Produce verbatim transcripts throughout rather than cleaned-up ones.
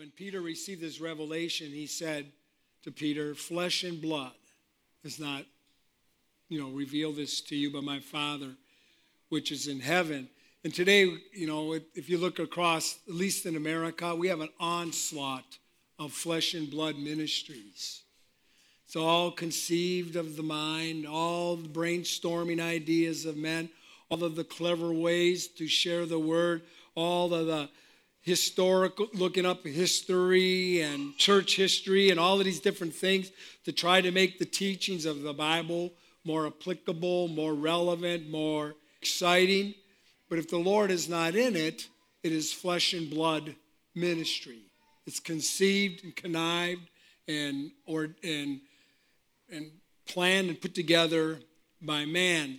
when Peter received this revelation, he said to Peter, flesh and blood has not, you know, revealed this to you, but my Father, which is in heaven. And today, you know, if you look across, at least in America, we have an onslaught of flesh and blood ministries. It's all conceived of the mind, all the brainstorming ideas of men, all of the clever ways to share the word, all of the historical, looking up history and church history and all of these different things to try to make the teachings of the Bible more applicable, more relevant, more exciting. But if the Lord is not in it, it is flesh and blood ministry. It's conceived and connived and or and and planned and put together by man.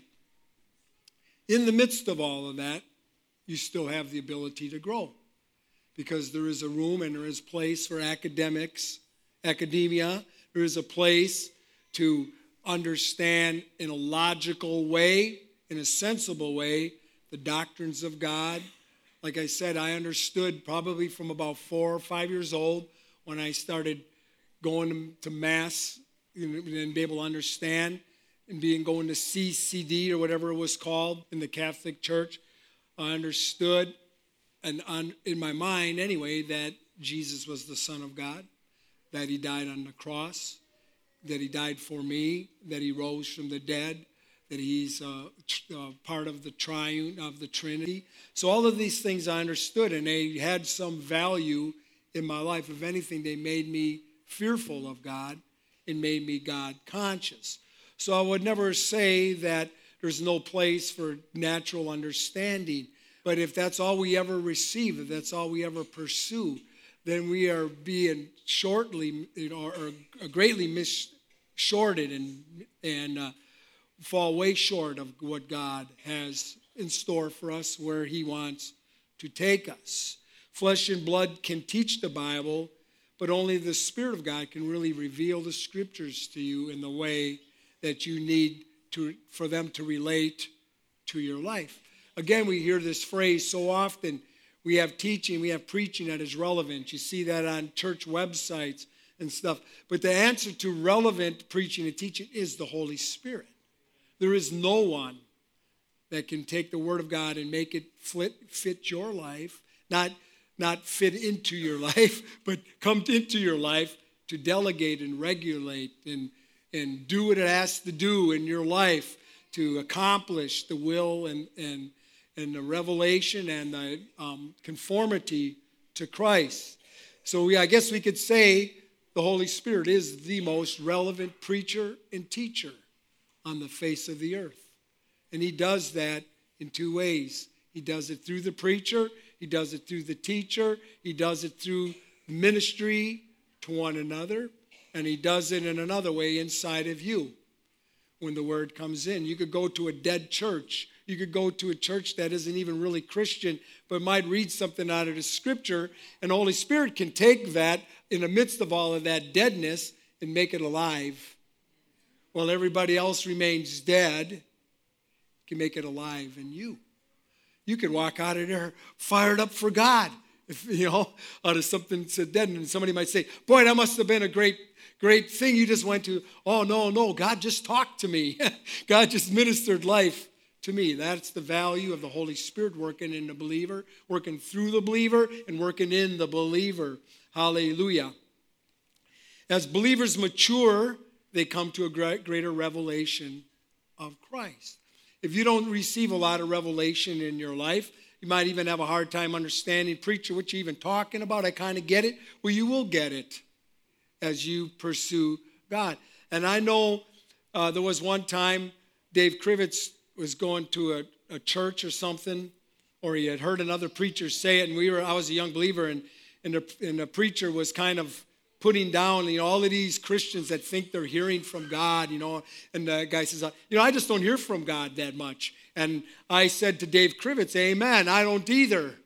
In the midst of all of that, you still have the ability to grow, because there is a room and there is place for academics, academia. There is a place to understand in a logical way, in a sensible way, the doctrines of God. Like I said, I understood probably from about four or five years old when I started going to Mass and be able to understand, and being going to C C D or whatever it was called in the Catholic Church. I understood, and on, in my mind anyway, that Jesus was the Son of God, that he died on the cross, that he died for me, that he rose from the dead, that he's uh, uh, part of the triune of the Trinity. So all of these things I understood, and they had some value in my life. If anything, they made me fearful of God and made me God conscious. So I would never say that there's no place for natural understanding. But if that's all we ever receive, if that's all we ever pursue, then we are being shortly, you know, or greatly mis-shorted and and uh, fall way short of what God has in store for us, where he wants to take us. Flesh and blood can teach the Bible, but only the Spirit of God can really reveal the Scriptures to you in the way that you need to for them to relate to your life. Again, we hear this phrase so often. We have teaching, we have preaching that is relevant. You see that on church websites and stuff. But the answer to relevant preaching and teaching is the Holy Spirit. There is no one that can take the Word of God and make it fit, fit your life, not, not fit into your life, but come into your life to delegate and regulate and, and do what it has to do in your life to accomplish the will and, and, and the revelation and the um, conformity to Christ. So we, I guess we could say the Holy Spirit is the most relevant preacher and teacher on the face of the earth. And he does that in two ways. He does it through the preacher. He does it through the teacher. He does it through ministry to one another. And he does it in another way inside of you when the word comes in. You could go to a dead church. You could go to a church that isn't even really Christian, but might read something out of the Scripture, and the Holy Spirit can take that in the midst of all of that deadness and make it alive. While everybody else remains dead, he can make it alive in you. You could walk out of there fired up for God, if you know, out of something that's dead, and somebody might say, "Boy, that must have been a great Great thing you just went to." Oh, no, no, God just talked to me. God just ministered life to me. That's the value of the Holy Spirit working in the believer, working through the believer, and working in the believer. Hallelujah. As believers mature, they come to a greater revelation of Christ. If you don't receive a lot of revelation in your life, you might even have a hard time understanding, "Preacher, what you even talking about? I kind of get it." Well, you will get it as you pursue God. And I know uh, there was one time Dave Krivitz was going to a, a church or something, or he had heard another preacher say it, and we were I was a young believer, and, and, the, and the preacher was kind of putting down, you know, all of these Christians that think they're hearing from God, you know, and the guy says, you know, "I just don't hear from God that much." And I said to Dave Krivitz, "Amen, I don't either."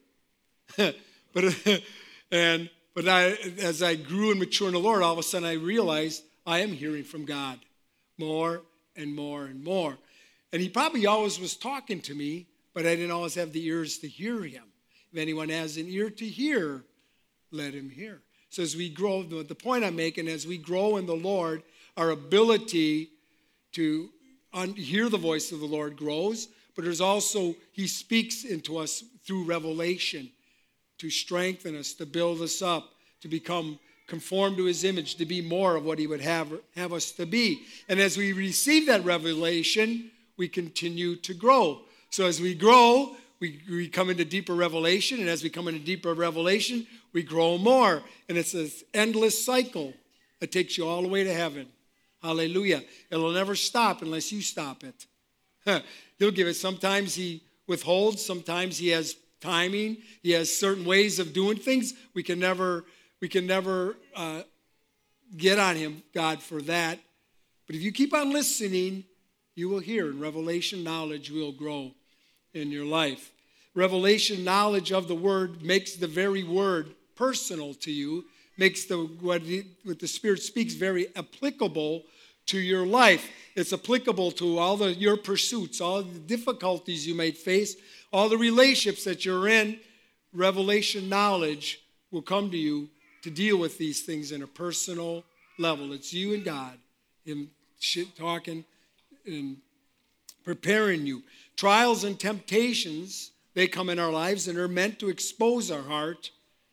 but and But I, as I grew and matured in the Lord, all of a sudden I realized I am hearing from God more and more and more. And he probably always was talking to me, but I didn't always have the ears to hear him. If anyone has an ear to hear, let him hear. So as we grow, the, the point I'm making, as we grow in the Lord, our ability to un- hear the voice of the Lord grows, but there's also, he speaks into us through revelation to strengthen us, to build us up, to become conformed to his image, to be more of what he would have, have us to be. And as we receive that revelation, we continue to grow. So as we grow, we, we come into deeper revelation, and as we come into deeper revelation, we grow more. And it's an endless cycle that takes you all the way to heaven. Hallelujah. It'll never stop unless you stop it. He'll give it. Sometimes he withholds. Sometimes he has timing. He has certain ways of doing things. We can never, we can never uh, get on him, God, for that. But if you keep on listening, you will hear. And revelation knowledge will grow in your life. Revelation knowledge of the word makes the very word personal to you, makes the what, he, what the Spirit speaks very applicable to your life. It's applicable to all the your pursuits, all the difficulties you may face, all the relationships that you're in. Revelation knowledge will come to you to deal with these things in a personal level. It's you and God, him talking and preparing you. Trials and temptations, they come in our lives and are meant to expose our heart,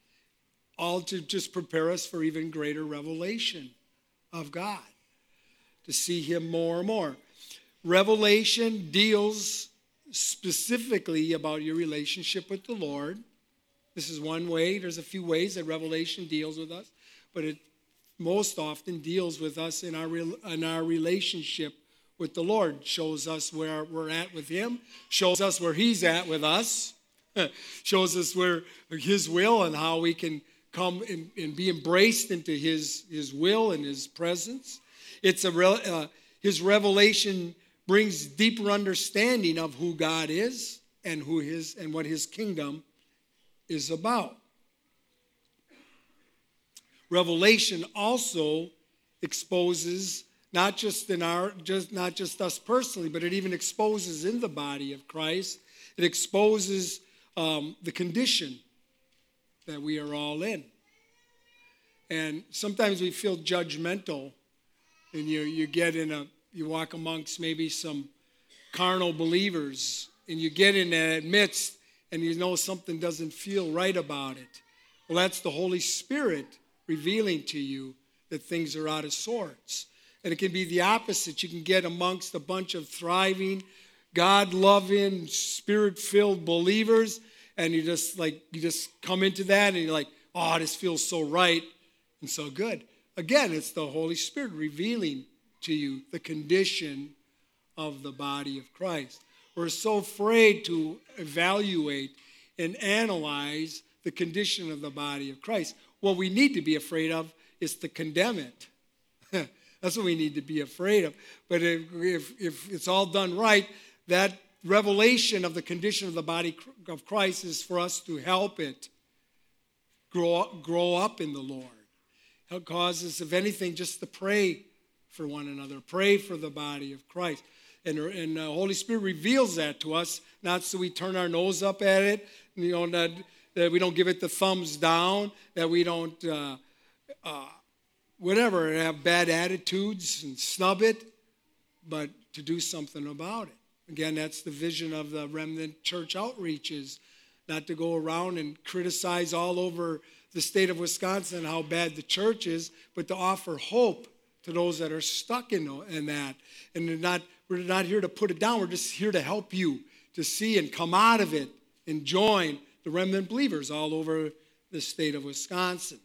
all to just prepare us for even greater revelation of God, to see him more and more. Revelation deals specifically about your relationship with the Lord. This is one way. There's a few ways that Revelation deals with us, but it most often deals with us in our, in our relationship with the Lord. Shows us where we're at with him, shows us where he's at with us, shows us where his will and how we can come and, and be embraced into his, his will and his presence. It's a uh, his revelation brings deeper understanding of who God is and who his and what his kingdom is about. Revelation also exposes not just in our just not just us personally, but it even exposes in the body of Christ. It exposes um, the condition that we are all in. And sometimes we feel judgmental, and you you get in a you walk amongst maybe some carnal believers, and you get in that midst, and you know something doesn't feel right about it. Well, that's the Holy Spirit revealing to you that things are out of sorts. And it can be the opposite. You can get amongst a bunch of thriving, God-loving, Spirit-filled believers, and you just like you just come into that, and you're like, oh, this feels so right and so good. Again, it's the Holy Spirit revealing to you the condition of the body of Christ. We're so afraid to evaluate and analyze the condition of the body of Christ. What we need to be afraid of is to condemn it. That's what we need to be afraid of. But if, if, if it's all done right, that revelation of the condition of the body of Christ is for us to help it grow, grow up in the Lord. It causes, if anything, just to pray for one another, pray for the body of Christ. And, and the Holy Spirit reveals that to us, not so we turn our nose up at it, you know, that, that we don't give it the thumbs down, that we don't, uh, uh, whatever, have bad attitudes and snub it, but to do something about it. Again, that's the vision of the remnant church outreaches, not to go around and criticize all over the state of Wisconsin how bad the church is, but to offer hope to those that are stuck in, in that. And they're not, we're not here to put it down. We're just here to help you to see and come out of it and join the remnant believers all over the state of Wisconsin.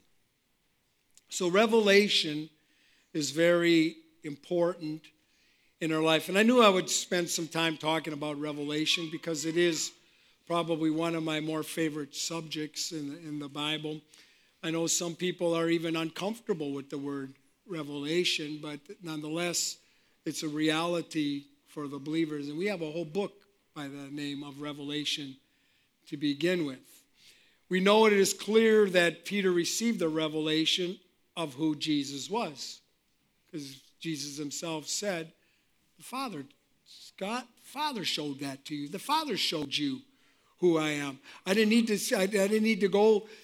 So revelation is very important in our life. And I knew I would spend some time talking about revelation because it is probably one of my more favorite subjects in the, in the Bible. I know some people are even uncomfortable with the word revelation, but nonetheless, it's a reality for the believers. And we have a whole book by the name of Revelation to begin with. We know it is clear that Peter received the revelation of who Jesus was, because Jesus himself said, the Father, God, Father showed that to you. The Father showed you who I am. I didn't need to. I didn't need to go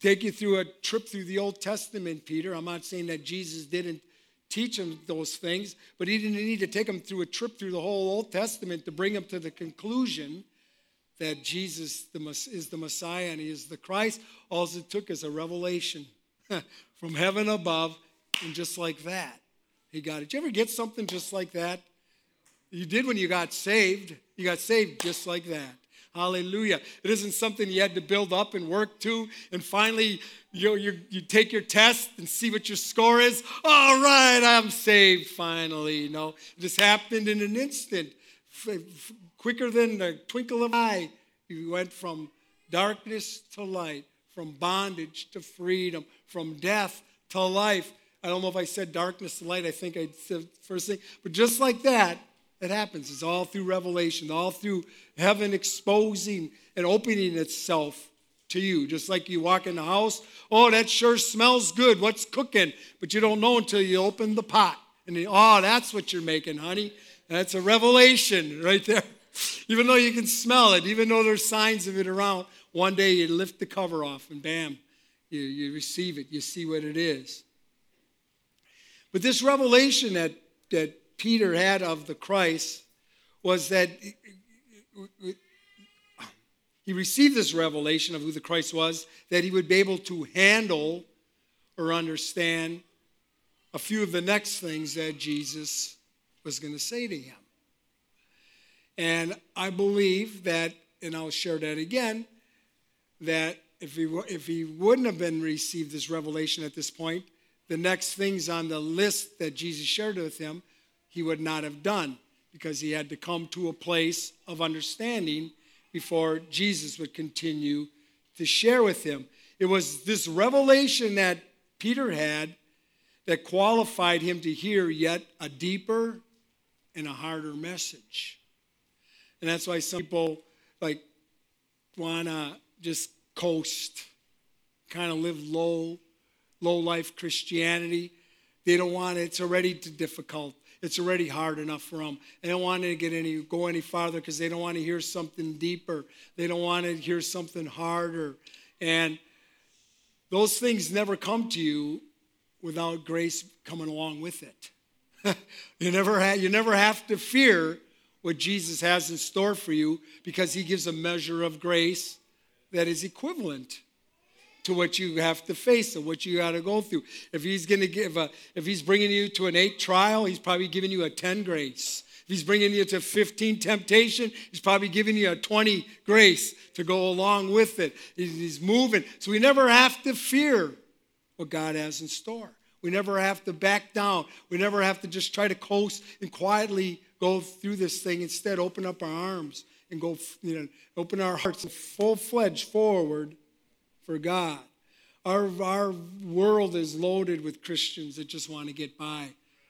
take you through a trip through the Old Testament, Peter. I'm not saying that Jesus didn't teach him those things, but he didn't need to take him through a trip through the whole Old Testament to bring him to the conclusion that Jesus is the Messiah and he is the Christ. All it took is a revelation from heaven above, and just like that, he got it. Did you ever get something just like that? You did when you got saved. You got saved just like that. Hallelujah. It isn't something you had to build up and work to, and finally you, you, you take your test and see what your score is. All right, I'm saved finally. No, it just happened in an instant. F- f- quicker than the twinkle of an eye, you went from darkness to light, from bondage to freedom, from death to life. I don't know if I said darkness to light. I think I said first thing. But just like that, it happens. It's all through revelation, all through heaven exposing and opening itself to you. Just like you walk in the house, oh, that sure smells good. What's cooking? But you don't know until you open the pot. And you, oh, that's what you're making, honey. That's a revelation right there. Even though you can smell it, even though there's signs of it around, one day you lift the cover off and bam, you, you receive it. You see what it is. But this revelation that, that Peter had of the Christ was that he received this revelation of who the Christ was, that he would be able to handle or understand a few of the next things that Jesus was going to say to him. And I believe that, and I'll share that again, that if he, if he wouldn't have been received this revelation at this point, the next things on the list that Jesus shared with him, he would not have done, because he had to come to a place of understanding before Jesus would continue to share with him. It was this revelation that Peter had that qualified him to hear yet a deeper and a harder message. And that's why some people like want to just coast, kind of live low, low-life Christianity. They don't want it. It's already too difficult. It's already hard enough for them. They don't want to get any, go any farther because they don't want to hear something deeper. They don't want to hear something harder. And those things never come to you without grace coming along with it. you never ha- you never have to fear what Jesus has in store for you, because he gives a measure of grace that is equivalent to what you have to face and what you got to go through. If he's going to give a, if he's bringing you to an eight trial, he's probably giving you a ten grace. If he's bringing you to fifteen temptation, he's probably giving you a twenty grace to go along with it. He's moving. So we never have to fear what God has in store. We never have to back down. We never have to just try to coast and quietly go through this thing. Instead, open up our arms and go, you know, open our hearts full-fledged forward for God. Our, our world is loaded with Christians that just want to get by.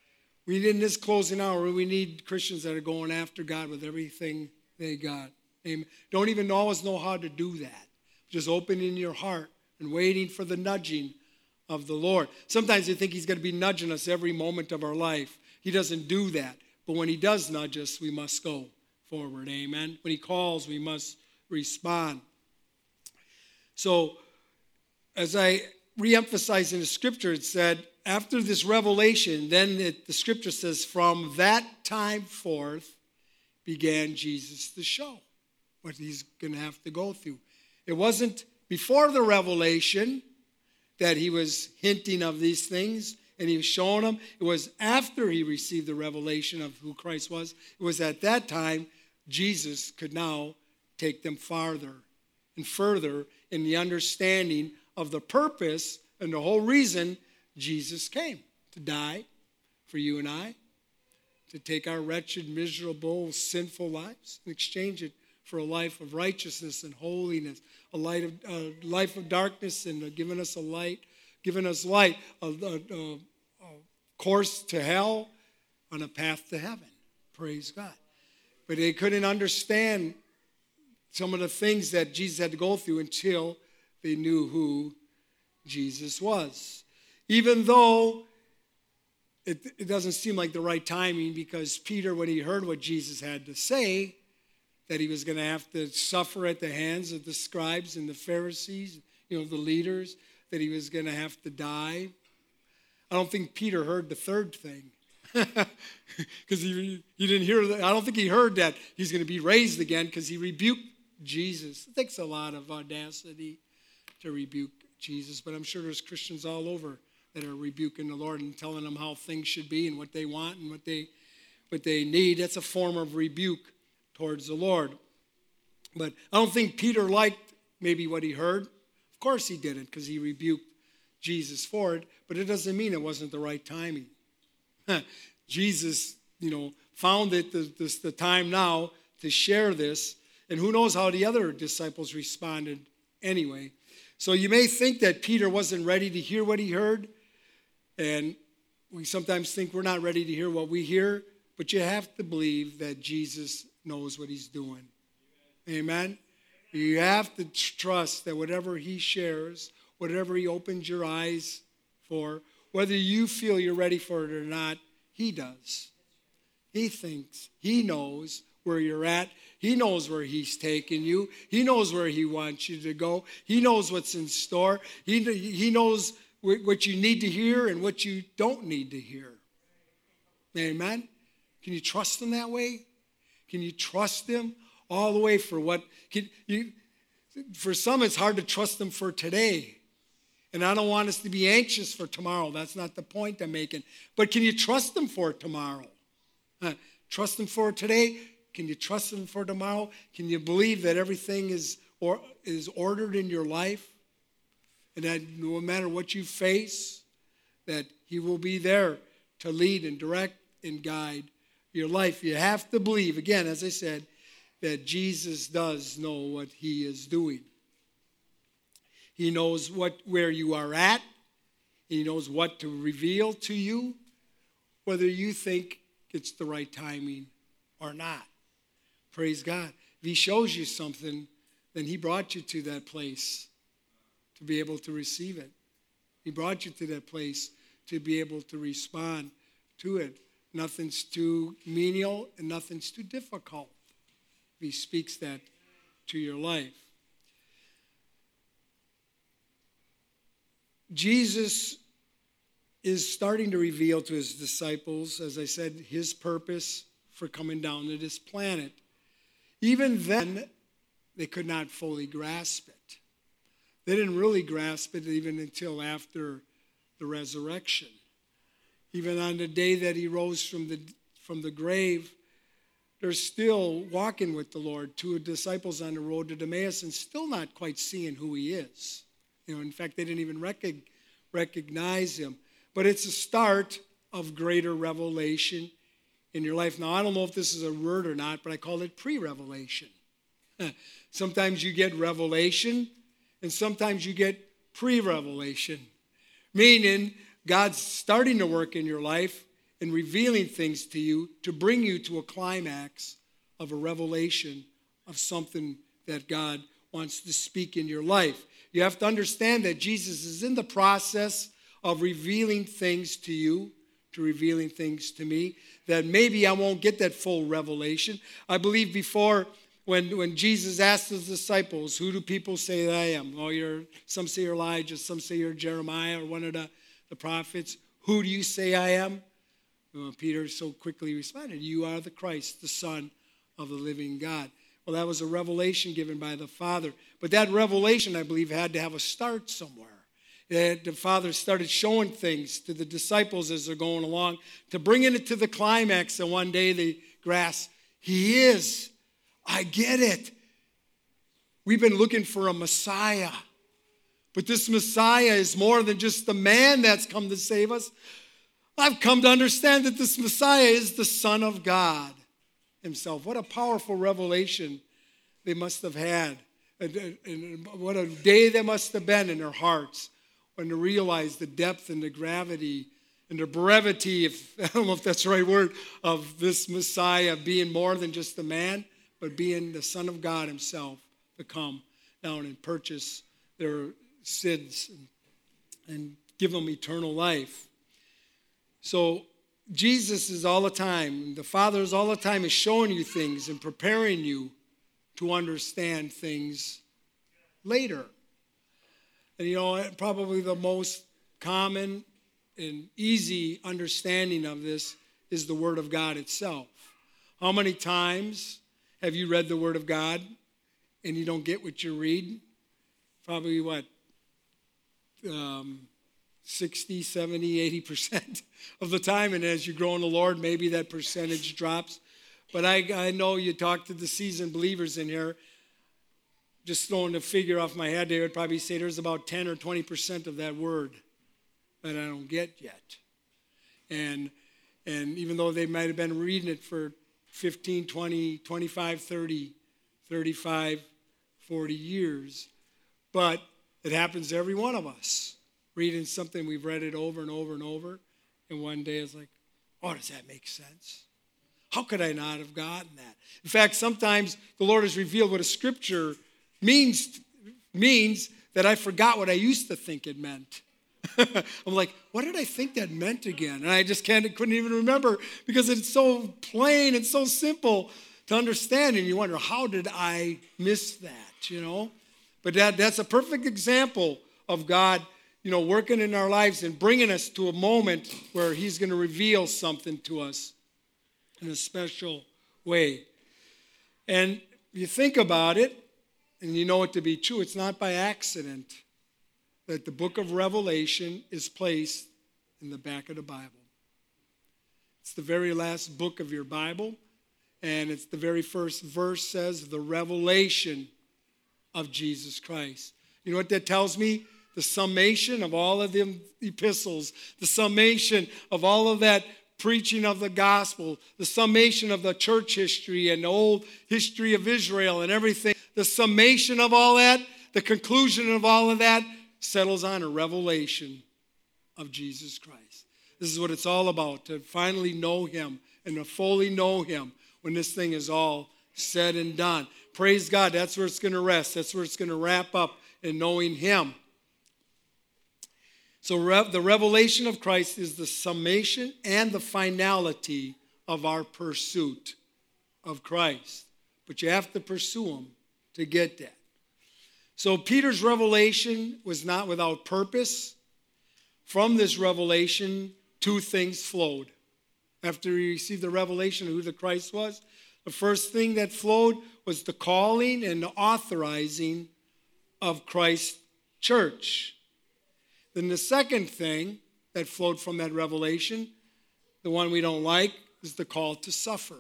We need, in this closing hour, we need Christians that are going after God with everything they got. Amen. Don't even always know how to do that. Just opening your heart and waiting for the nudging of the Lord. Sometimes you think he's going to be nudging us every moment of our life. He doesn't do that. But when he does nudge us, we must go forward. Amen. When he calls, we must respond. So, as I reemphasize in the scripture, it said, after this revelation, then it, the scripture says, from that time forth began Jesus to show what he's going to have to go through. It wasn't before the revelation that he was hinting of these things and he was showing them. It was after he received the revelation of who Christ was. It was at that time Jesus could now take them farther and further in the understanding of the purpose and the whole reason Jesus came, to die for you and I, to take our wretched, miserable, sinful lives and exchange it for a life of righteousness and holiness, a light of, uh, life of darkness, and uh, giving us a light, giving us light, a, a, a, a course to hell on a path to heaven. Praise God. But they couldn't understand some of the things that Jesus had to go through until they knew who Jesus was. Even though it, it doesn't seem like the right timing, because Peter, when he heard what Jesus had to say, that he was going to have to suffer at the hands of the scribes and the Pharisees, you know, the leaders, that he was going to have to die. I don't think Peter heard the third thing. Because he, he didn't hear that. I don't think he heard that he's going to be raised again, because he rebuked Jesus. It takes a lot of audacity to rebuke Jesus, but I'm sure there's Christians all over that are rebuking the Lord and telling them how things should be and what they want and what they what they need. That's a form of rebuke towards the Lord. But I don't think Peter liked maybe what he heard. Of course he didn't, because he rebuked Jesus for it, but it doesn't mean it wasn't the right timing. Jesus, you know, found it the, the, the time now to share this, and who knows how the other disciples responded anyway. So you may think that Peter wasn't ready to hear what he heard, and we sometimes think we're not ready to hear what we hear, but you have to believe that Jesus knows what he's doing. Amen? You have to trust that whatever he shares, whatever he opens your eyes for, whether you feel you're ready for it or not, he does. He thinks, he knows where you're at. He knows where he's taking you. He knows where he wants you to go. He knows what's in store. He, he knows what you need to hear and what you don't need to hear. Amen? Can you trust him that way? Can you trust him all the way for what? Can you, for some, it's hard to trust him for today. And I don't want us to be anxious for tomorrow. That's not the point I'm making. But can you trust him for tomorrow? Uh, trust him for today? Can you trust him for tomorrow? Can you believe that everything is, or, is ordered in your life? And that no matter what you face, that he will be there to lead and direct and guide your life. You have to believe, again, as I said, that Jesus does know what he is doing. He knows what where you are at. He knows what to reveal to you, whether you think it's the right timing or not. Praise God. If he shows you something, then he brought you to that place to be able to receive it. He brought you to that place to be able to respond to it. Nothing's too menial and nothing's too difficult. He speaks that to your life. Jesus is starting to reveal to his disciples, as I said, his purpose for coming down to this planet. Even then, they could not fully grasp it. They didn't really grasp it even until after the resurrection. Even on the day that he rose from the, from the grave, they're still walking with the Lord, two disciples on the road to Emmaus, and still not quite seeing who he is. You know, in fact, they didn't even rec- recognize him. But it's a start of greater revelation in your life. Now, I don't know if this is a word or not, but I call it pre-revelation. Sometimes you get revelation, and sometimes you get pre-revelation, meaning God's starting to work in your life and revealing things to you to bring you to a climax of a revelation of something that God wants to speak in your life. You have to understand that Jesus is in the process of revealing things to you, to revealing things to me, that maybe I won't get that full revelation. I believe before, when, when Jesus asked his disciples, who do people say that I am? Oh, you're, some say you're Elijah, some say you're Jeremiah or one of the, the prophets. Who do you say I am? Well, Peter so quickly responded, you are the Christ, the Son of the living God. Well, that was a revelation given by the Father. But that revelation, I believe, had to have a start somewhere. The Father started showing things to the disciples as they're going along to bring it to the climax, and one day they grasp, he is. I get it. We've been looking for a Messiah. But this Messiah is more than just the man that's come to save us. I've come to understand that this Messiah is the Son of God himself. What a powerful revelation they must have had. And, and what a day they must have been in their hearts when they realized the depth and the gravity and the brevity, if I don't know if that's the right word, of this Messiah being more than just a man, but being the Son of God himself to come down and purchase their sins and, and give them eternal life. So Jesus is all the time, the Father is all the time is showing you things and preparing you to understand things later. And you know, probably the most common and easy understanding of this is the Word of God itself. How many times have you read the Word of God and you don't get what you read? Probably what? Um, sixty, seventy, eighty percent of the time. And as you grow in the Lord, maybe that percentage drops. But I, I know you talk to the seasoned believers in here, just throwing a figure off my head, they would probably say there's about ten or twenty percent of that word that I don't get yet. And, and even though they might have been reading it for fifteen, twenty, twenty-five, thirty, thirty-five, forty years, but it happens to every one of us. Reading something, we've read it over and over and over, and one day it's like, oh, does that make sense? How could I not have gotten that? In fact, sometimes the Lord has revealed what a scripture means, means that I forgot what I used to think it meant. I'm like, what did I think that meant again? And I just can't, couldn't even remember because it's so plain and so simple to understand. And you wonder, how did I miss that, you know? But that, that's a perfect example of God, you know, working in our lives and bringing us to a moment where he's going to reveal something to us in a special way. And you think about it, and you know it to be true, it's not by accident that the book of Revelation is placed in the back of the Bible. It's the very last book of your Bible, and it's the very first verse says, the revelation of Jesus Christ. You know what that tells me? The summation of all of the epistles, the summation of all of that preaching of the gospel, the summation of the church history and the old history of Israel and everything, the summation of all that, the conclusion of all of that settles on a revelation of Jesus Christ. This is what it's all about, to finally know him and to fully know him when this thing is all said and done. Praise God, that's where it's going to rest. That's where it's going to wrap up in knowing him. So re- the revelation of Christ is the summation and the finality of our pursuit of Christ. But you have to pursue him to get that. So Peter's revelation was not without purpose. From this revelation, two things flowed. After he received the revelation of who the Christ was, the first thing that flowed was the calling and the authorizing of Christ's church. Then the second thing that flowed from that revelation, the one we don't like, is the call to suffer.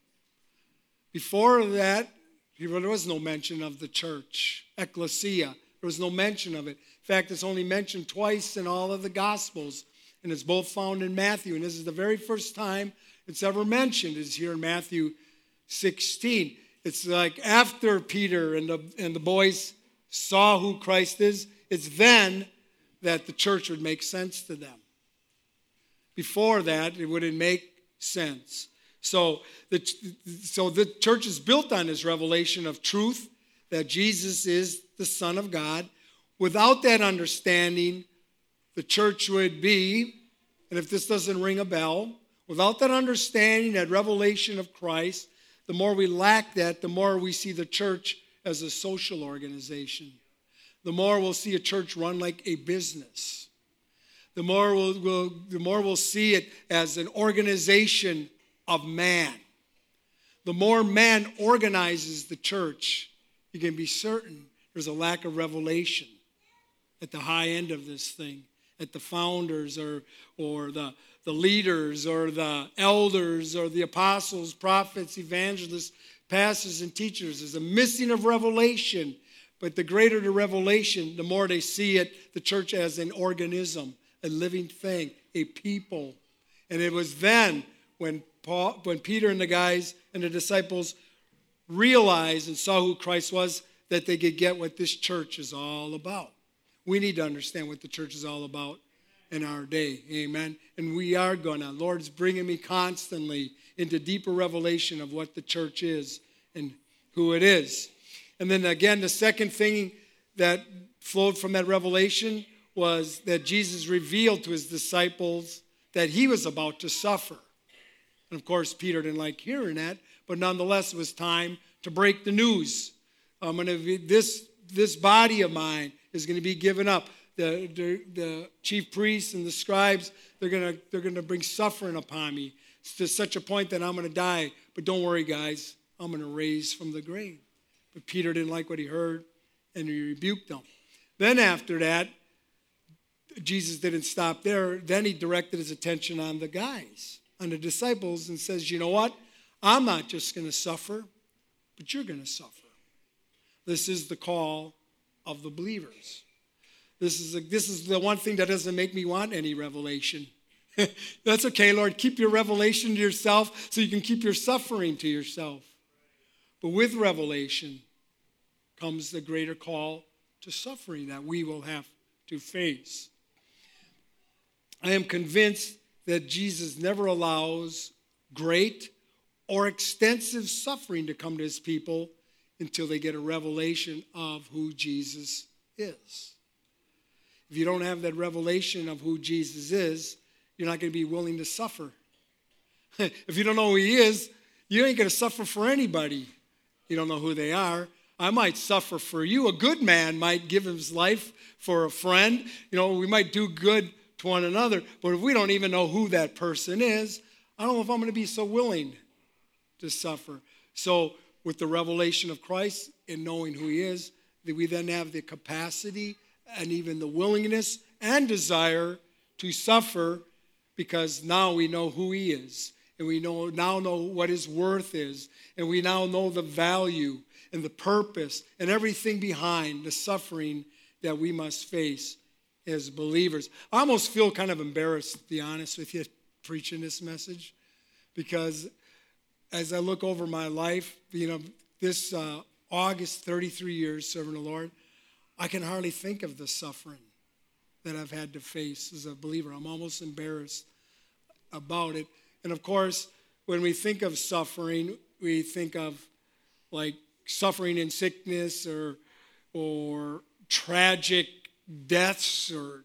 Before that, there was no mention of the church, ecclesia. There was no mention of it. In fact, it's only mentioned twice in all of the Gospels, and it's both found in Matthew. And this is the very first time it's ever mentioned, is here in Matthew sixteen. It's like after Peter and the, and the boys saw who Christ is, it's then that the church would make sense to them. Before that, it wouldn't make sense. So the, so the church is built on this revelation of truth, that Jesus is the Son of God. Without that understanding, the church would be, and if this doesn't ring a bell, without that understanding, that revelation of Christ, the more we lack that, the more we see the church as a social organization. The more we'll see a church run like a business. The more we'll, we'll, the more we'll see it as an organization of man. The more man organizes the church, you can be certain there's a lack of revelation at the high end of this thing, at the founders or, or the, the leaders or the elders or the apostles, prophets, evangelists, pastors, and teachers. There's a missing of revelation. But the greater the revelation, the more they see it, the church as an organism, a living thing, a people. And it was then when Paul, when Peter and the guys and the disciples realized and saw who Christ was, that they could get what this church is all about. We need to understand what the church is all about in our day. Amen. And we are gonna. Lord's bringing me constantly into deeper revelation of what the church is and who it is. And then again, the second thing that flowed from that revelation was that Jesus revealed to his disciples that he was about to suffer. And of course, Peter didn't like hearing that, but nonetheless, it was time to break the news. I'm going to this this body of mine is going to be given up. The, the, the chief priests and the scribes, they're going to they're going to bring suffering upon me to such a point that I'm going to die. But don't worry, guys, I'm going to raise from the grave. But Peter didn't like what he heard, and he rebuked them. Then after that, Jesus didn't stop there. Then he directed his attention on the guys, on the disciples, and says, you know what? I'm not just going to suffer, but you're going to suffer. This is the call of the believers. This is, a, this is the one thing that doesn't make me want any revelation. That's okay, Lord. Keep your revelation to yourself so you can keep your suffering to yourself. But with revelation comes the greater call to suffering that we will have to face. I am convinced that Jesus never allows great or extensive suffering to come to his people until they get a revelation of who Jesus is. If you don't have that revelation of who Jesus is, you're not going to be willing to suffer. If you don't know who he is, you ain't going to suffer for anybody. You don't know who they are. I might suffer for you. A good man might give his life for a friend. You know, we might do good to one another. But if we don't even know who that person is, I don't know if I'm going to be so willing to suffer. So with the revelation of Christ and knowing who he is, that we then have the capacity and even the willingness and desire to suffer, because now we know who he is, and we know now know what his worth is, and we now know the value and the purpose and everything behind the suffering that we must face as believers. I almost feel kind of embarrassed, to be honest with you, preaching this message, because as I look over my life, you know, this uh, August, thirty-three years serving the Lord, I can hardly think of the suffering that I've had to face as a believer. I'm almost embarrassed about it. And of course, when we think of suffering, we think of like suffering in sickness or or tragic deaths or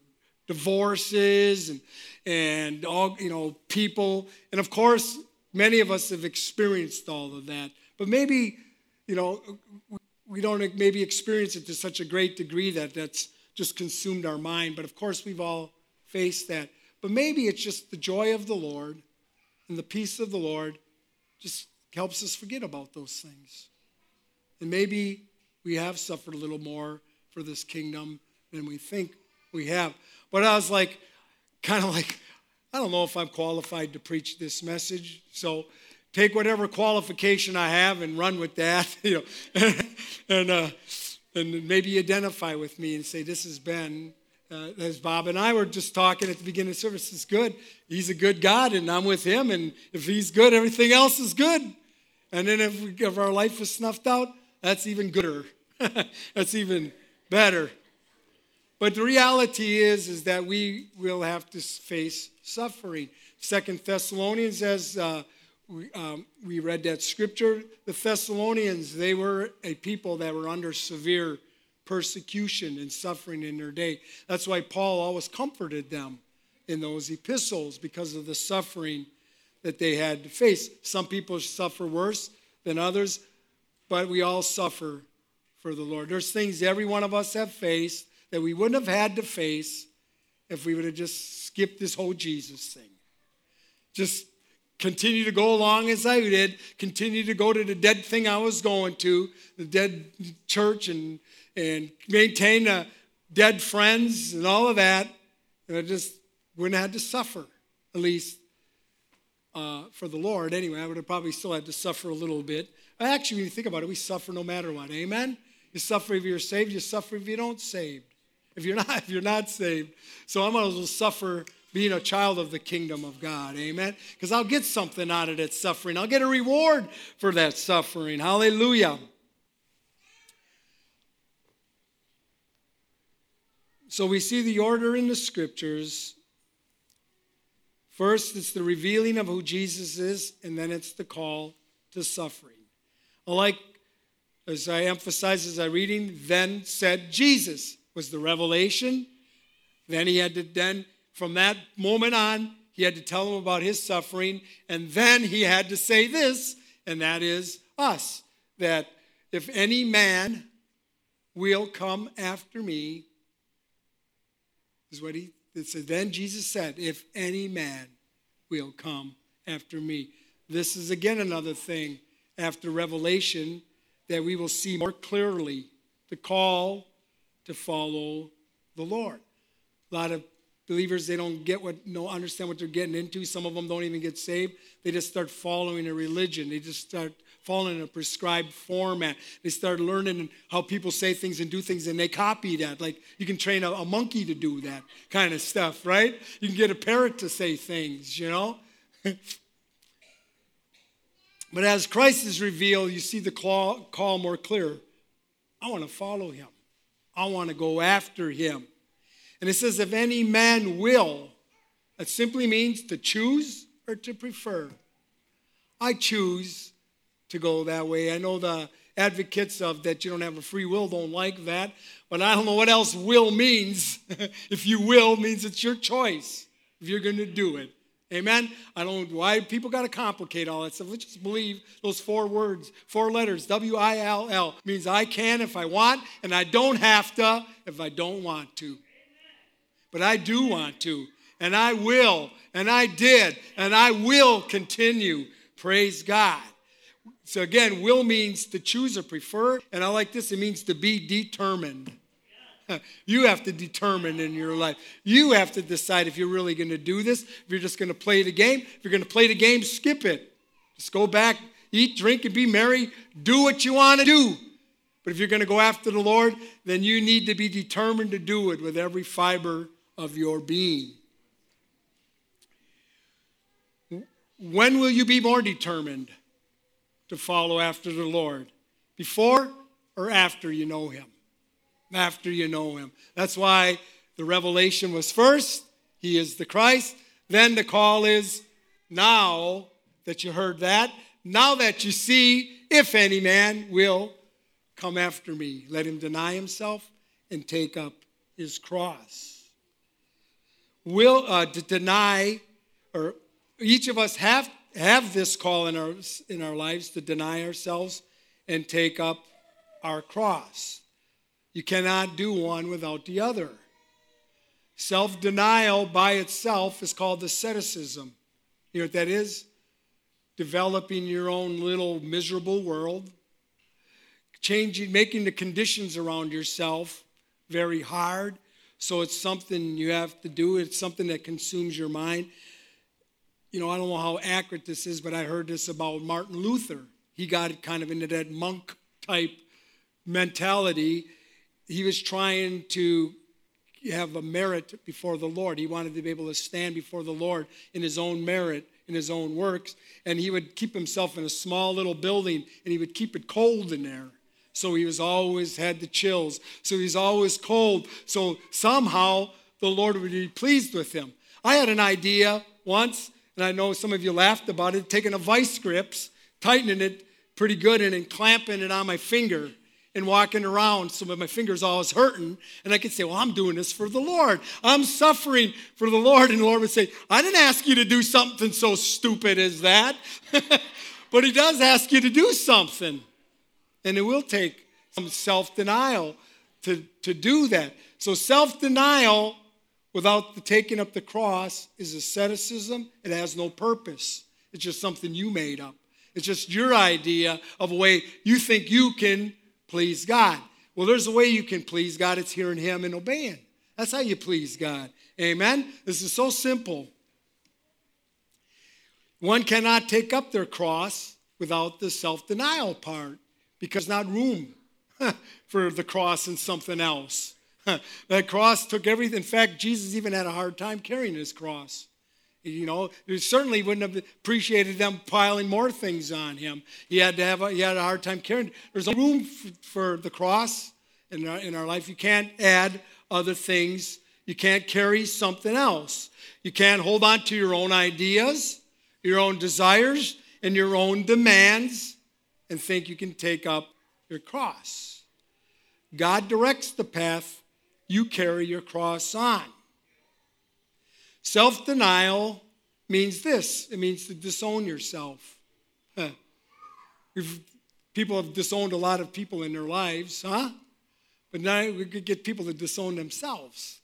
divorces and and all, you know, people. And of course, many of us have experienced all of that. But maybe, you know, we don't maybe experience it to such a great degree that that's just consumed our mind. But of course, we've all faced that. But maybe it's just the joy of the Lord and the peace of the Lord just helps us forget about those things. And maybe we have suffered a little more for this kingdom than we think we have. But I was like, kind of like, I don't know if I'm qualified to preach this message. So take whatever qualification I have and run with that, you know, and uh, and maybe identify with me and say, this is Ben. Uh, as Bob and I were just talking at the beginning of the service, it's good. He's a good God, and I'm with him. And if he's good, everything else is good. And then if, we, if our life is snuffed out, that's even gooder. That's even better. But the reality is, is that we will have to face suffering. Second Thessalonians, as uh, we, um, we read that scripture, the Thessalonians, they were a people that were under severe persecution and suffering in their day. That's why Paul always comforted them in those epistles, because of the suffering that they had to face. Some people suffer worse than others, but we all suffer for the Lord. There's things every one of us have faced that we wouldn't have had to face if we would have just skipped this whole Jesus thing. Just continue to go along as I did, continue to go to the dead thing I was going to, the dead church, and and maintain uh, dead friends and all of that, and I just wouldn't have had to suffer, at least uh, for the Lord. Anyway, I would have probably still had to suffer a little bit. Actually, when you think about it, we suffer no matter what. Amen? You suffer if you're saved. You suffer if you don't saved. If you're not, if you're not saved. So I might as well suffer being a child of the kingdom of God. Amen? Because I'll get something out of that suffering. I'll get a reward for that suffering. Hallelujah. So we see the order in the scriptures. First, it's the revealing of who Jesus is, and then it's the call to suffering. I like, as I emphasize as I'm reading, then said Jesus was the revelation. Then he had to, then from that moment on, he had to tell them about his suffering. And then he had to say this, and that is us, that if any man will come after me, is what he it said. Then Jesus said, if any man will come after me. This is again another thing after Revelation that we will see more clearly, the call to follow the Lord. A lot of believers, they don't get what, no, understand what they're getting into. Some of them don't even get saved. They just start following a religion. They just start following a prescribed format. They start learning how people say things and do things, and they copy that. Like you can train a, a monkey to do that kind of stuff, right? You can get a parrot to say things, you know? But as Christ is revealed, you see the call, call more clear. I want to follow him. I want to go after him. And it says, if any man will, that simply means to choose or to prefer. I choose to go that way. I know the advocates of that you don't have a free will don't like that, but I don't know what else will means. If you will means it's your choice if you're going to do it. Amen? I don't know why people got to complicate all that stuff. Let's just believe those four words, four letters, W I L L, means I can if I want, and I don't have to if I don't want to. But I do want to, and I will, and I did, and I will continue. Praise God. So again, will means to choose or prefer, and I like this, it means to be determined. You have to determine in your life. You have to decide if you're really going to do this, if you're just going to play the game. If you're going to play the game, skip it. Just go back, eat, drink, and be merry. Do what you want to do. But if you're going to go after the Lord, then you need to be determined to do it with every fiber of your being. When will you be more determined to follow after the Lord? Before or after you know him? After you know him. That's why the revelation was first. He is the Christ. Then the call is, now that you heard that, now that you see, if any man will come after me, let him deny himself and take up his cross. Will uh, to deny, or each of us have have this call in our in our lives to deny ourselves and take up our cross. You cannot do one without the other. Self-denial by itself is called asceticism. You know what that is? Developing your own little miserable world. Changing, making the conditions around yourself very hard. So it's something you have to do. It's something that consumes your mind. You know, I don't know how accurate this is, but I heard this about Martin Luther. He got kind of into that monk-type mentality. He was trying to have a merit before the Lord. He wanted to be able to stand before the Lord in his own merit, in his own works. And he would keep himself in a small little building, and he would keep it cold in there. So he was always had the chills. So he's always cold. So somehow the Lord would be pleased with him. I had an idea once, and I know some of you laughed about it, taking a vice grips, tightening it pretty good, and then clamping it on my finger and walking around so that my finger's always hurting. And I could say, well, I'm doing this for the Lord. I'm suffering for the Lord. And the Lord would say, I didn't ask you to do something so stupid as that. But he does ask you to do something. And it will take some self-denial to, to do that. So self-denial without the taking up the cross is asceticism. It has no purpose. It's just something you made up. It's just your idea of a way you think you can please God. Well, there's a way you can please God. It's hearing him and obeying. That's how you please God. Amen? This is so simple. One cannot take up their cross without the self-denial part because there's not room for the cross and something else. That cross took everything. In fact, Jesus even had a hard time carrying his cross. You know, he certainly wouldn't have appreciated them piling more things on him. He had to have a, he had a hard time carrying. There's no room for, for the cross in our, in our life. You can't add other things. You can't carry something else. You can't hold on to your own ideas, your own desires, and your own demands and think you can take up your cross. God directs the path you carry your cross on. Self-denial means this. It means to disown yourself. Huh. People have disowned a lot of people in their lives, huh? But now we could get people to disown themselves.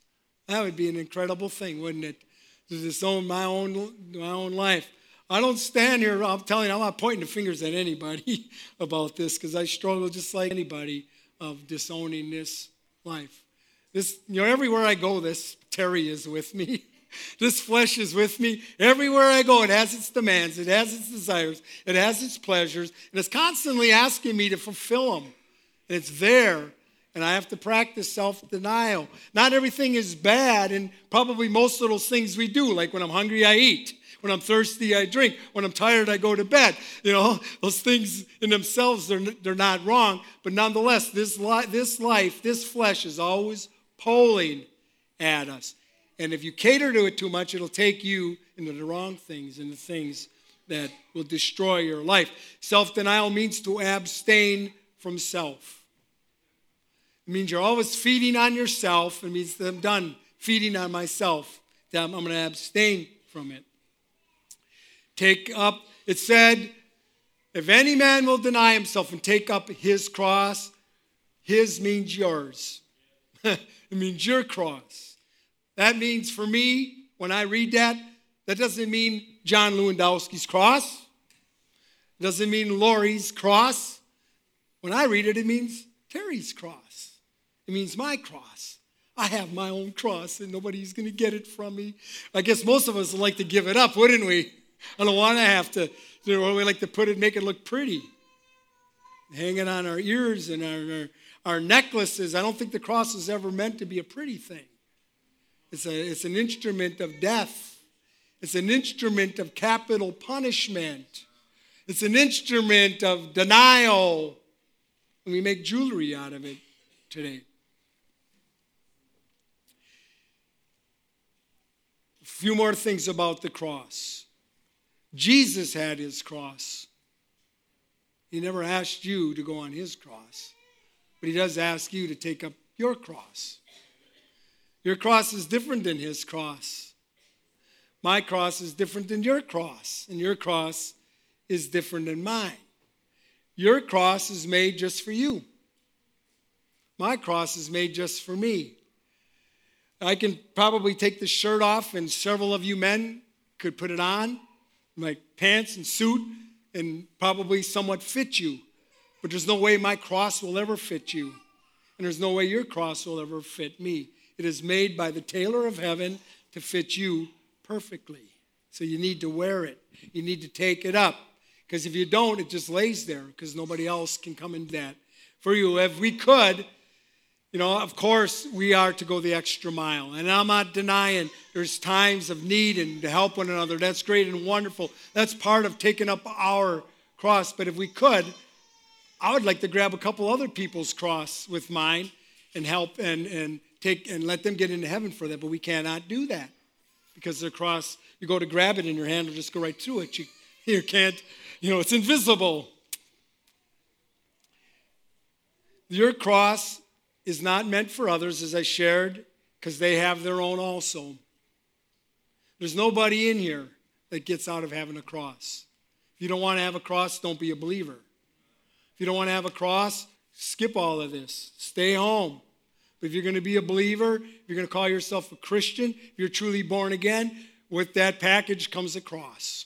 That would be an incredible thing, wouldn't it? To disown my own, my own life. I don't stand here, I'm telling you, I'm not pointing the fingers at anybody about this because I struggle just like anybody of disowning this life. This, you know, everywhere I go, this Terry is with me. This flesh is with me. Everywhere I go, it has its demands. It has its desires. It has its pleasures. And it's constantly asking me to fulfill them. And it's there. And I have to practice self-denial. Not everything is bad. And probably most of those things we do. Like when I'm hungry, I eat. When I'm thirsty, I drink. When I'm tired, I go to bed. You know, those things in themselves, they're, they're not wrong. But nonetheless, this, li- this life, this flesh is always pulling at us. And if you cater to it too much, it'll take you into the wrong things and the things that will destroy your life. Self-denial means to abstain from self. It means you're always feeding on yourself. It means that I'm done feeding on myself. That I'm, I'm going to abstain from it. Take up, it said, if any man will deny himself and take up his cross, his means yours. It means your cross. That means for me, when I read that, that doesn't mean John Lewandowski's cross. It doesn't mean Lori's cross. When I read it, it means Terry's cross. It means my cross. I have my own cross, and nobody's going to get it from me. I guess most of us would like to give it up, wouldn't we? I don't want to have to, you know, we like to put it, make it look pretty. Hang it on our ears and our, our, our necklaces. I don't think the cross was ever meant to be a pretty thing. It's, a, it's an instrument of death. It's an instrument of capital punishment. It's an instrument of denial. And we make jewelry out of it today. A few more things about the cross. Jesus had his cross. He never asked you to go on his cross. But he does ask you to take up your cross. Your cross is different than his cross. My cross is different than your cross. And your cross is different than mine. Your cross is made just for you. My cross is made just for me. I can probably take the shirt off, and several of you men could put it on, like pants and suit, and probably somewhat fit you. But there's no way my cross will ever fit you. And there's no way your cross will ever fit me. It is made by the tailor of heaven to fit you perfectly. So you need to wear it. You need to take it up. Because if you don't, it just lays there because nobody else can come into that for you. If we could, you know, of course, we are to go the extra mile. And I'm not denying there's times of need and to help one another. That's great and wonderful. That's part of taking up our cross. But if we could, I would like to grab a couple other people's cross with mine and help and, and take and let them get into heaven for that. But we cannot do that because the cross, you go to grab it in your hand, it'll just go right through it. You, you can't, you know, it's invisible. Your cross is not meant for others, as I shared, because they have their own also. There's nobody in here that gets out of having a cross. If you don't want to have a cross, don't be a believer. If you don't want to have a cross, skip all of this. Stay home. But if you're going to be a believer, if you're going to call yourself a Christian, if you're truly born again, with that package comes a cross.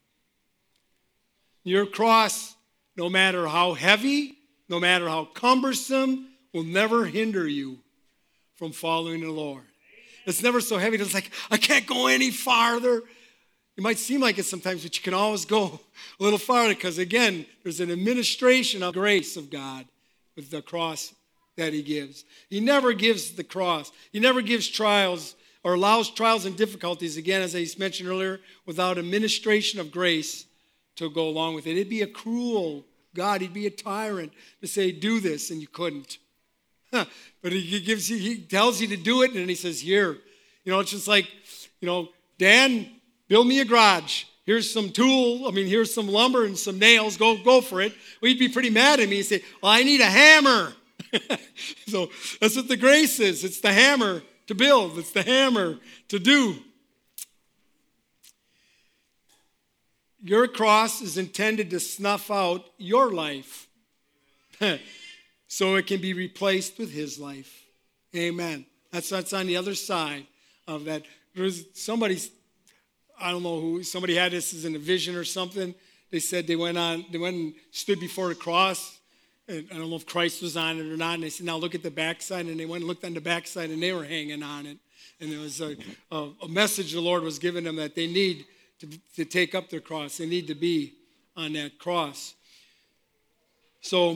Your cross, no matter how heavy, no matter how cumbersome, will never hinder you from following the Lord. It's never so heavy that it's like, I can't go any farther. It might seem like it sometimes, but you can always go a little farther because, again, there's an administration of grace of God with the cross that he gives. He never gives the cross. He never gives trials or allows trials and difficulties, again, as I mentioned earlier, without administration of grace to go along with it. It'd be a cruel God. He'd be a tyrant to say, do this, and you couldn't. Huh. But he gives you, he tells you to do it, and then he says, here. You know, it's just like, you know, Dan, build me a garage. Here's some tool. I mean, here's some lumber and some nails. Go, go for it. Well, he'd be pretty mad at me and say, well, I need a hammer. So that's what the grace is. It's the hammer to build. It's the hammer to do. Your cross is intended to snuff out your life so it can be replaced with his life. Amen. That's that's on the other side of that. There's somebody's, I don't know who, somebody had this as in a vision or something. They said they went on, they went and stood before the cross. And I don't know if Christ was on it or not. And they said, now look at the backside. And they went and looked on the backside and they were hanging on it. And there was a, a, a message the Lord was giving them that they need to, to take up their cross. They need to be on that cross. So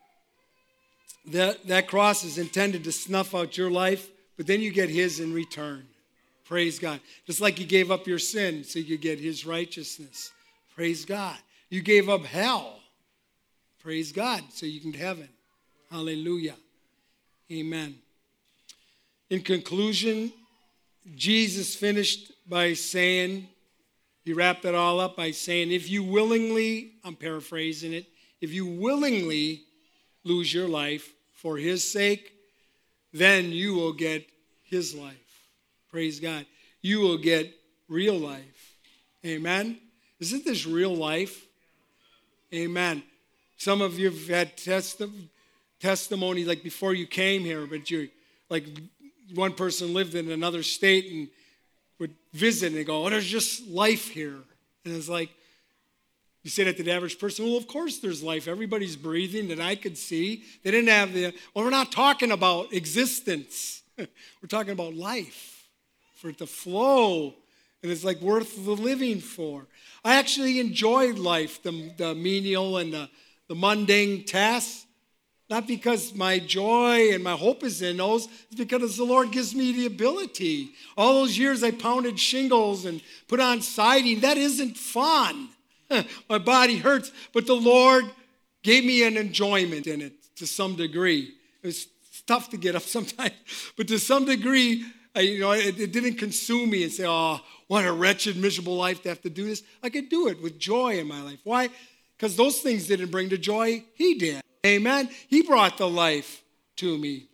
that, that cross is intended to snuff out your life, but then you get his in return. Praise God. Just like you gave up your sin so you could get his righteousness. Praise God. You gave up hell. Praise God, so you can get heaven. Hallelujah. Amen. In conclusion, Jesus finished by saying, he wrapped it all up by saying, if you willingly, I'm paraphrasing it, if you willingly lose your life for his sake, then you will get his life. Praise God. You will get real life. Amen. Isn't this real life? Amen. Some of you have had testi- testimony like before you came here, but you're like one person lived in another state and would visit and they go, oh, there's just life here. And it's like, you say that to the average person, well, of course there's life. Everybody's breathing that I could see. They didn't have the, well, we're not talking about existence. We're talking about life, for it to flow. And it's like worth the living for. I actually enjoyed life, the, the menial and the, the mundane tasks. Not because my joy and my hope is in those, it's because the Lord gives me the ability. All those years I pounded shingles and put on siding, that isn't fun. My body hurts, but the Lord gave me an enjoyment in it to some degree. It was tough to get up sometimes, but to some degree, I, you know, it, it didn't consume me and say, oh, what a wretched, miserable life to have to do this. I could do it with joy in my life. Why? Because those things didn't bring the joy. He did. Amen. He brought the life to me.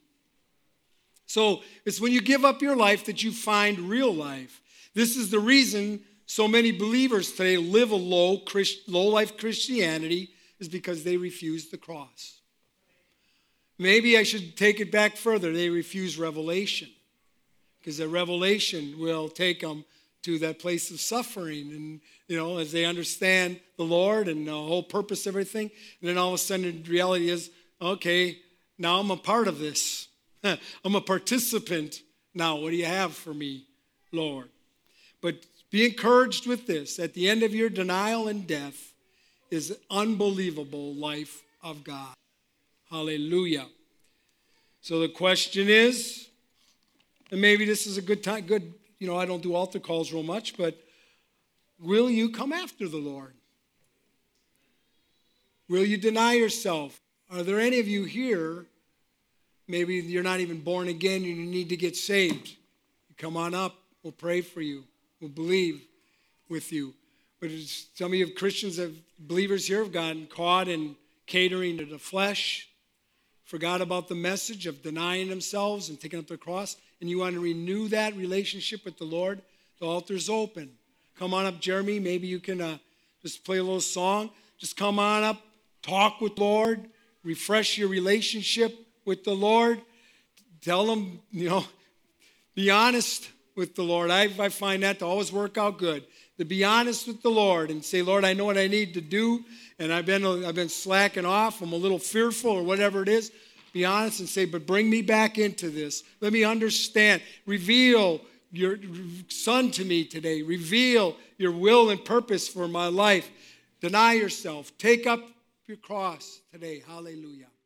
So it's when you give up your life that you find real life. This is the reason so many believers today live a low, Christ, low-life Christianity, is because they refuse the cross. Maybe I should take it back further. They refuse revelation, because the revelation will take them to that place of suffering. And, you know, as they understand the Lord and the whole purpose of everything, and then all of a sudden the reality is, okay, now I'm a part of this. I'm a participant now. What do you have for me, Lord? But be encouraged with this. At the end of your denial and death is unbelievable life of God. Hallelujah. So the question is, and maybe this is a good time, good, you know, I don't do altar calls real much, but will you come after the Lord? Will you deny yourself? Are there any of you here, maybe you're not even born again and you need to get saved? Come on up. We'll pray for you. We'll believe with you. But some of you Christians, have, believers here have gotten caught in catering to the flesh, forgot about the message of denying themselves and taking up their cross, and you want to renew that relationship with the Lord. The altar's open. Come on up, Jeremy. Maybe you can uh, just play a little song. Just come on up, talk with the Lord, refresh your relationship with the Lord. Tell them, you know, be honest with the Lord. I, I find that to always work out good. To be honest with the Lord and say, Lord, I know what I need to do, and I've been I've been slacking off. I'm a little fearful or whatever it is. Be honest and say, but bring me back into this. Let me understand. Reveal your Son to me today. Reveal your will and purpose for my life. Deny yourself. Take up your cross today. Hallelujah.